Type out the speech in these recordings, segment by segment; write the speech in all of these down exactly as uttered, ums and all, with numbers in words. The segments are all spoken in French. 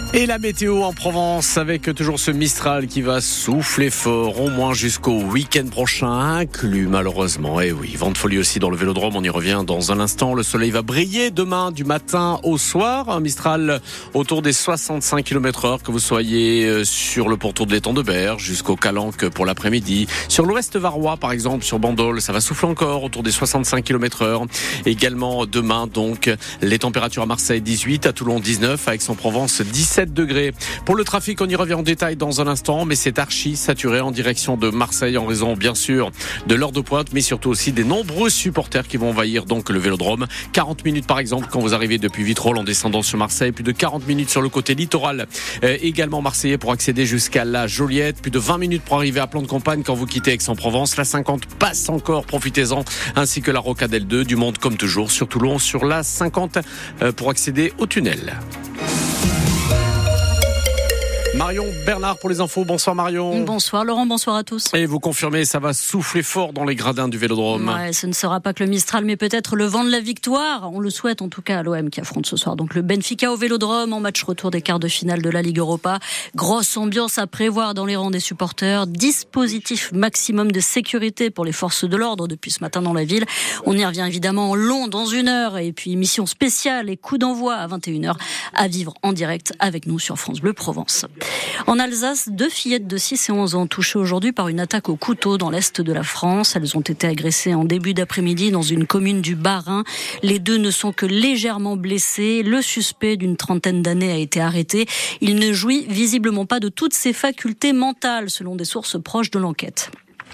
Et la météo en Provence avec toujours ce Mistral qui va souffler fort, au moins jusqu'au week-end prochain, inclus malheureusement. Et oui, vent de folie aussi dans le Vélodrome, on y revient dans un instant. Le soleil va briller demain du matin au soir. Un Mistral autour des soixante-cinq kilomètres heure, que vous soyez sur le pourtour de l'étang de Berre jusqu'au Calanque pour l'après-midi. Sur l'ouest varois par exemple, sur Bandol, ça va souffler encore autour des soixante-cinq kilomètres heure. Également demain donc, les températures à Marseille dix-huit, à Toulon dix-neuf, à Aix-en-Provence dix-sept degrés. Pour le trafic, on y revient en détail dans un instant, mais c'est archi saturé en direction de Marseille en raison bien sûr de l'heure de pointe, mais surtout aussi des nombreux supporters qui vont envahir donc le Vélodrome. quarante minutes par exemple quand vous arrivez depuis Vitrolles en descendant sur Marseille, plus de quarante minutes sur le côté littoral, euh, également marseillais pour accéder jusqu'à la Joliette, plus de vingt minutes pour arriver à Plan de Campagne quand vous quittez Aix-en-Provence. La cinquante passe encore, profitez-en, ainsi que la Rocadelle deux, du monde comme toujours sur Toulon, sur la cinquante euh, pour accéder au tunnel. Marion Bernard pour les infos. Bonsoir Marion. Bonsoir Laurent, bonsoir à tous. Et vous confirmez, ça va souffler fort dans les gradins du Vélodrome. Ouais, ce ne sera pas que le Mistral, mais peut-être le vent de la victoire. On le souhaite en tout cas à l'O M qui affronte ce soir donc le Benfica au Vélodrome en match retour des quarts de finale de la Ligue Europa. Grosse ambiance à prévoir dans les rangs des supporters. Dispositif maximum de sécurité pour les forces de l'ordre depuis ce matin dans la ville. On y revient évidemment en long dans une heure. Et puis émission spéciale et coup d'envoi à vingt et une heures à vivre en direct avec nous sur France Bleu Provence. En Alsace, deux fillettes de six et onze ans touchées aujourd'hui par une attaque au couteau dans l'est de la France. Elles ont été agressées en début d'après-midi dans une commune du Bas-Rhin. Les deux ne sont que légèrement blessés. Le suspect d'une trentaine d'années a été arrêté. Il ne jouit visiblement pas de toutes ses facultés mentales, selon des sources proches de l'enquête.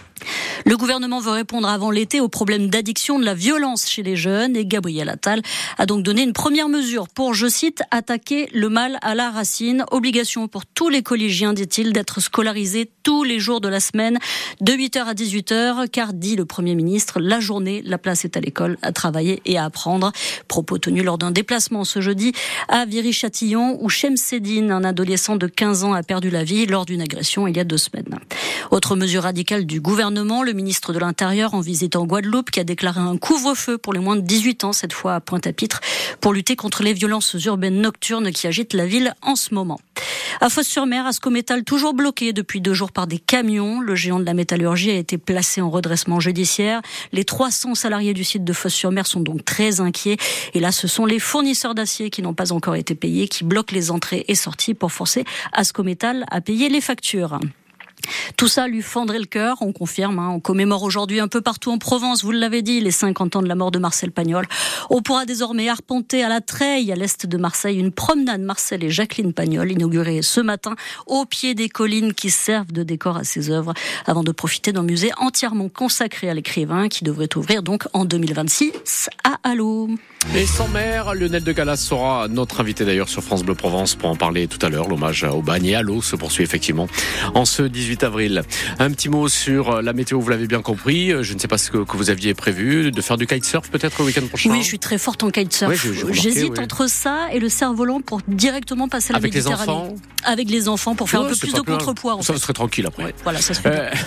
Le gouvernement veut répondre avant l'été aux problèmes d'addiction, de la violence chez les jeunes, et Gabriel Attal a donc donné une première mesure pour, je cite, attaquer le mal à la racine. Obligation pour tous les collégiens, dit-il, d'être scolarisés tous les jours de la semaine, de huit heures à dix-huit heures, car, dit le Premier ministre, la journée, la place est à l'école, à travailler et à apprendre. Propos tenus lors d'un déplacement ce jeudi à Viry-Châtillon, où Chemseddine, un adolescent de quinze ans, a perdu la vie lors d'une agression il y a deux semaines. Autre mesure radicale du gouvernement, le ministre de l'Intérieur en visite en Guadeloupe qui a déclaré un couvre-feu pour les moins de dix-huit ans, cette fois à Pointe-à-Pitre, pour lutter contre les violences urbaines nocturnes qui agitent la ville en ce moment. À Fos-sur-Mer, Ascométal toujours bloqué depuis deux jours par des camions. Le géant de la métallurgie a été placé en redressement judiciaire. Les trois cents salariés du site de Fos-sur-Mer sont donc très inquiets. Et là, ce sont les fournisseurs d'acier qui n'ont pas encore été payés, qui bloquent les entrées et sorties pour forcer Ascométal à payer les factures. Tout ça lui fendrait le cœur, on confirme. Hein. On commémore aujourd'hui un peu partout en Provence, vous l'avez dit, les cinquante ans de la mort de Marcel Pagnol. On pourra désormais arpenter à la Treille, à l'est de Marseille, une promenade Marcel et Jacqueline Pagnol, inaugurée ce matin au pied des collines qui servent de décor à ses œuvres, avant de profiter d'un musée entièrement consacré à l'écrivain qui devrait ouvrir donc en deux mille vingt-six à Allô. Et sans mer, Lionel de Galas sera notre invité d'ailleurs sur France Bleu Provence pour en parler tout à l'heure. L'hommage au bagne et à l'eau se poursuit effectivement en ce dix-huit avril. Un petit mot sur la météo, vous l'avez bien compris. Je ne sais pas ce que, que vous aviez prévu, de faire du kitesurf peut-être le week-end prochain. Oui, je suis très forte en kitesurf. Oui, j'ai, j'ai remarqué, J'hésite oui. entre ça et le cerf-volant pour directement passer la Avec les Méditerranée. enfants Avec les enfants pour faire Ouais, un peu c'est plus pas de plus mal. contrepoids. En Ça, fait. vous serez tranquille après. Ouais, voilà, ça se fait. Euh...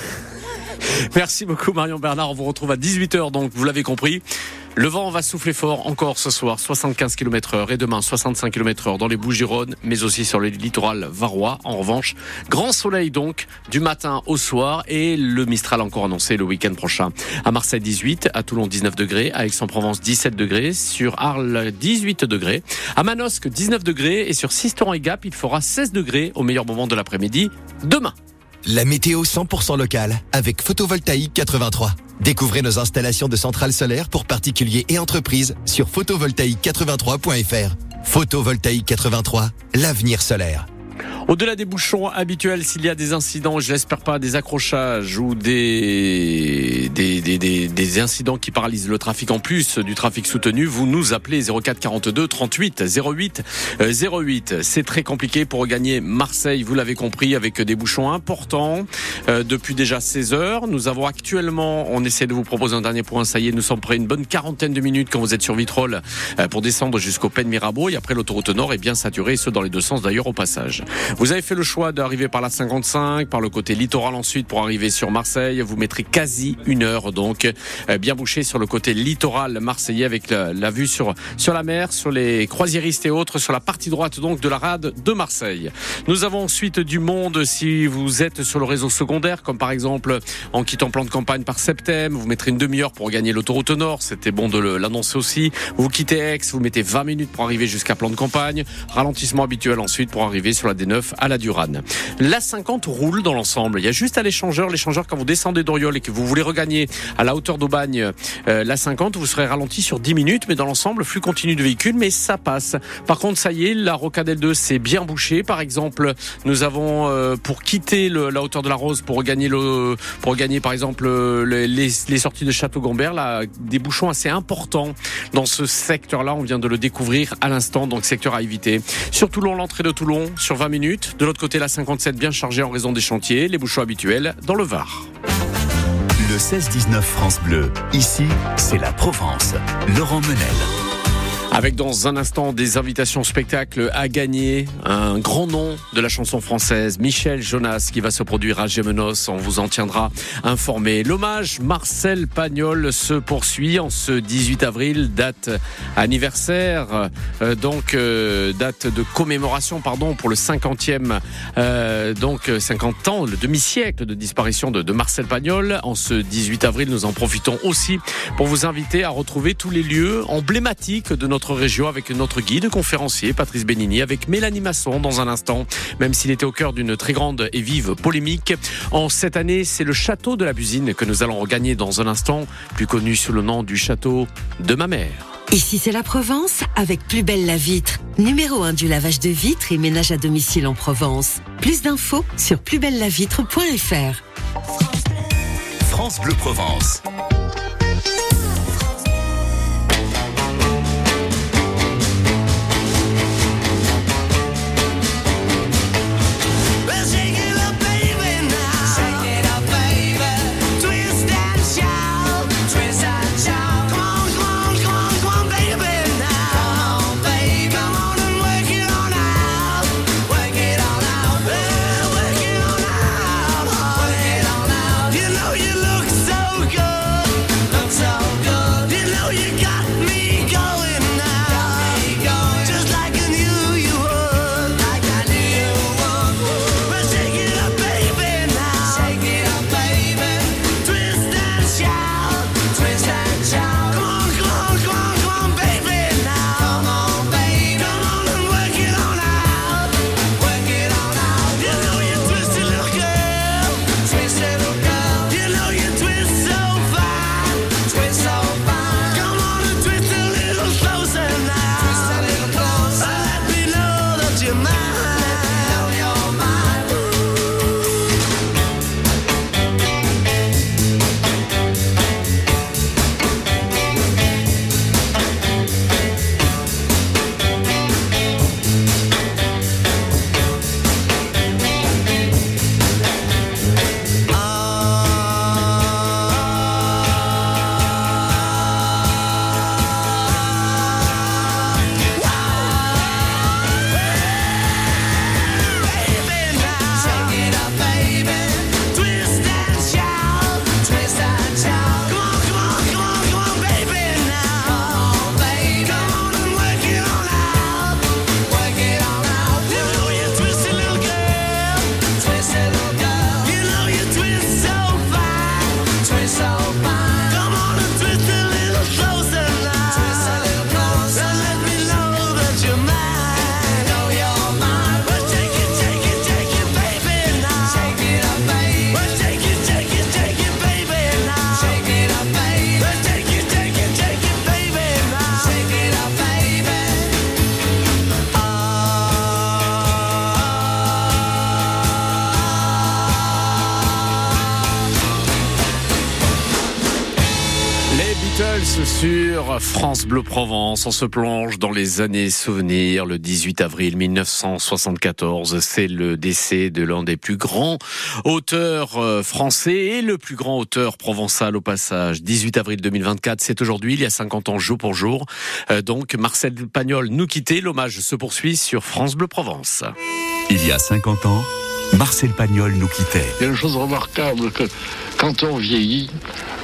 Merci beaucoup Marion Bernard, on vous retrouve à dix-huit heures donc, vous l'avez compris. Le vent va souffler fort encore ce soir, soixante-quinze kilomètres heure et demain soixante-cinq kilomètres heure dans les Bouches-du-Rhône, mais aussi sur le littoral varois. En revanche, grand soleil donc du matin au soir et le Mistral encore annoncé le week-end prochain. À Marseille dix-huit, à Toulon dix-neuf degrés, à Aix-en-Provence dix-sept degrés, sur Arles dix-huit degrés, à Manosque dix-neuf degrés et sur Sisteron et Gap il fera seize degrés au meilleur moment de l'après-midi demain. La météo cent pour cent locale avec Photovoltaïque quatre-vingt-trois. Découvrez nos installations de centrales solaires pour particuliers et entreprises sur photovoltaïque quatre-vingt-trois point f r. Photovoltaïque quatre-vingt-trois, l'avenir solaire. Au-delà des bouchons habituels, s'il y a des incidents, je l'espère pas, des accrochages ou des, des, des, des, des incidents qui paralysent le trafic en plus du trafic soutenu, vous nous appelez zéro quatre quarante-deux trente-huit zéro huit zéro huit. C'est très compliqué pour regagner Marseille, vous l'avez compris, avec des bouchons importants euh, depuis déjà seize heures. Nous avons actuellement, on essaie de vous proposer un dernier point, ça y est, nous sommes près une bonne quarantaine de minutes quand vous êtes sur Vitrolles euh, pour descendre jusqu'au Pen Mirabeau et après l'autoroute Nord est bien saturée, et ce dans les deux sens d'ailleurs au passage. Vous avez fait le choix d'arriver par la cinquante-cinq, par le côté littoral ensuite pour arriver sur Marseille. Vous mettrez quasi une heure donc bien bouché sur le côté littoral marseillais avec la, la vue sur, sur la mer, sur les croisiéristes et autres, sur la partie droite donc de la rade de Marseille. Nous avons ensuite du monde si vous êtes sur le réseau secondaire, comme par exemple en quittant Plan de Campagne par Septem, vous mettrez une demi-heure pour gagner l'autoroute Nord, c'était bon de l'annoncer aussi. Vous quittez Aix, vous mettez vingt minutes pour arriver jusqu'à Plan de Campagne, ralentissement habituel ensuite pour arriver sur la D neuf à la Durane. La cinquante roule dans l'ensemble, il y a juste à l'échangeur, l'échangeur quand vous descendez d'Oriol et que vous voulez regagner à la hauteur d'Aubagne euh, la cinquante, vous serez ralenti sur dix minutes, mais dans l'ensemble, flux continu de véhicules, mais ça passe. Par contre, ça y est, la rocade L deux c'est bien bouché. Par exemple, nous avons euh, pour quitter le, la hauteur de la Rose, pour regagner le, pour regagner par exemple les, les, les sorties de Château-Gombert, là, des bouchons assez importants dans ce secteur-là. On vient de le découvrir à l'instant, donc secteur à éviter. Sur Toulon, l'entrée de Toulon, sur vingt minutes. De l'autre côté, la cinquante-sept bien chargée en raison des chantiers. Les bouchons habituels dans le Var. Le seize dix-neuf France Bleu. Ici, c'est la Provence. Laurent Menel. Avec dans un instant des invitations spectacles à gagner, un grand nom de la chanson française, Michel Jonas, qui va se produire à Gémenos. On vous en tiendra informé. L'hommage Marcel Pagnol se poursuit en ce dix-huit avril, date anniversaire, euh, donc euh, date de commémoration, pardon, pour le cinquantième, euh, donc cinquante ans, le demi-siècle de disparition de, de Marcel Pagnol. En ce dix-huit avril, nous en profitons aussi pour vous inviter à retrouver tous les lieux emblématiques de notre région avec notre guide conférencier Patrice Benigni, avec Mélanie Masson dans un instant, même s'il était au cœur d'une très grande et vive polémique. En cette année, c'est le château de la Busine que nous allons regagner dans un instant, plus connu sous le nom du château de ma mère. Ici c'est la Provence avec Plus belle la vitre, numéro un du lavage de vitres et ménage à domicile en Provence. Plus d'infos sur plus belle la vitre point f r. France Bleu Provence. Sur France Bleu Provence, on se plonge dans les années souvenirs. Le dix-huit avril mille neuf cent soixante-quatorze, c'est le décès de l'un des plus grands auteurs français et le plus grand auteur provençal au passage. dix-huit avril deux mille vingt-quatre, c'est aujourd'hui, il y a cinquante ans jour pour jour. Donc Marcel Pagnol nous quittait, l'hommage se poursuit sur France Bleu Provence. Il y a cinquante ans, Marcel Pagnol nous quittait. Il y a une chose remarquable, que quand on vieillit,